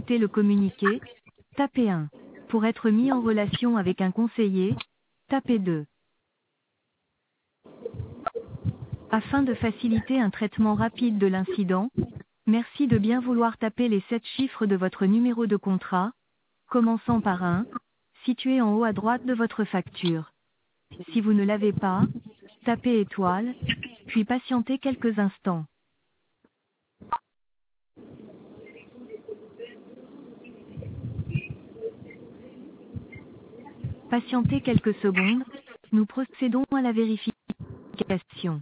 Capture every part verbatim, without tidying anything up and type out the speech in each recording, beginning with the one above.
écouter le communiqué, tapez un. Pour être mis en relation avec un conseiller, tapez deux. Afin de faciliter un traitement rapide de l'incident, merci de bien vouloir taper les sept chiffres de votre numéro de contrat, commençant par un, situé en haut à droite de votre facture. Si vous ne l'avez pas, tapez étoile, puis patientez quelques instants. Patientez quelques secondes, nous procédons à la vérification.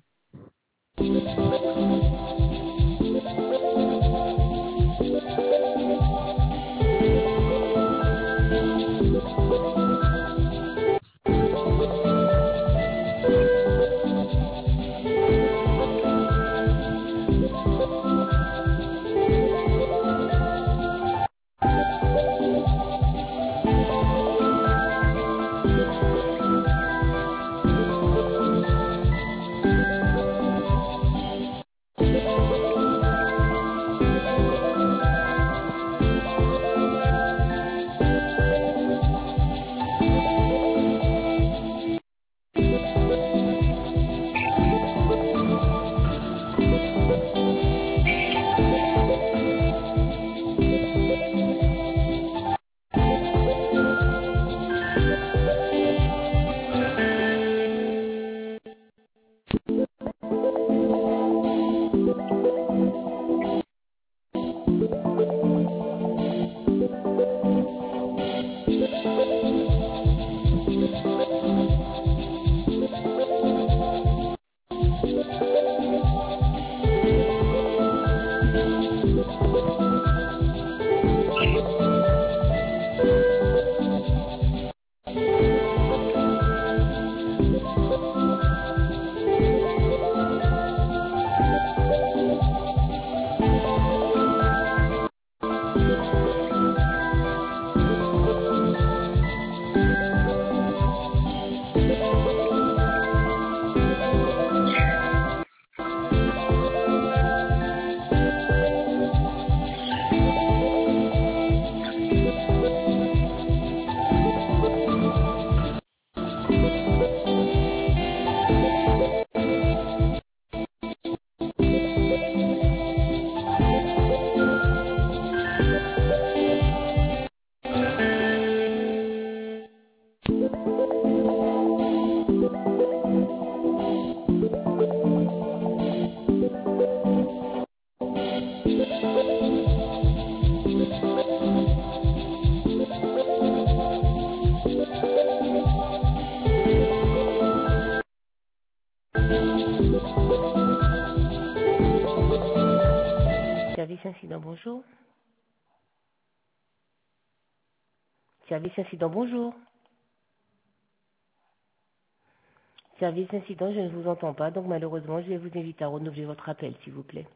Service incident, bonjour. Service incident, bonjour. Service incident, je ne vous entends pas, donc malheureusement, je vais vous inviter à renouveler votre appel, s'il vous plaît.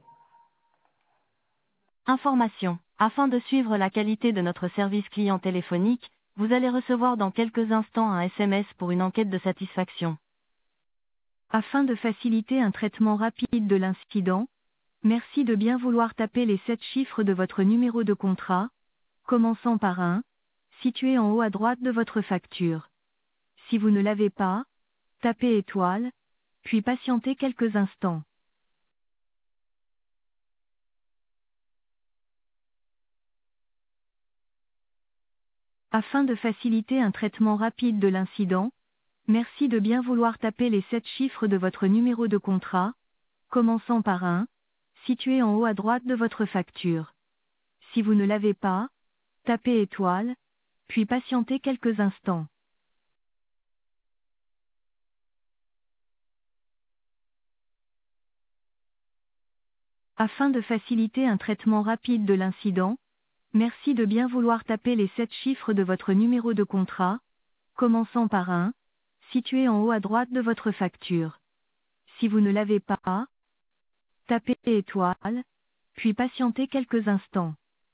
Information. Afin de suivre la qualité de notre service client téléphonique, vous allez recevoir dans quelques instants un S M S pour une enquête de satisfaction. Afin de faciliter un traitement rapide de l'incident, merci de bien vouloir taper les sept chiffres de votre numéro de contrat, commençant par un, situé en haut à droite de votre facture. Si vous ne l'avez pas, tapez étoile, puis patientez quelques instants. Afin de faciliter un traitement rapide de l'incident, merci de bien vouloir taper les sept chiffres de votre numéro de contrat, commençant par un, situé en haut à droite de votre facture. Si vous ne l'avez pas, tapez étoile, puis patientez quelques instants. Afin de faciliter un traitement rapide de l'incident, merci de bien vouloir taper les sept chiffres de votre numéro de contrat, commençant par un, situé en haut à droite de votre facture. Si vous ne l'avez pas, tapez étoile, puis patientez quelques instants.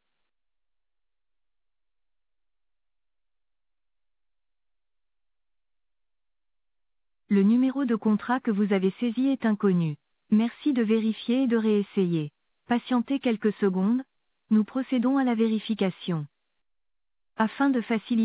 Le numéro de contrat que vous avez saisi est inconnu. Merci de vérifier et de réessayer. Patientez quelques secondes, Nous procédons à la vérification. Afin de faciliter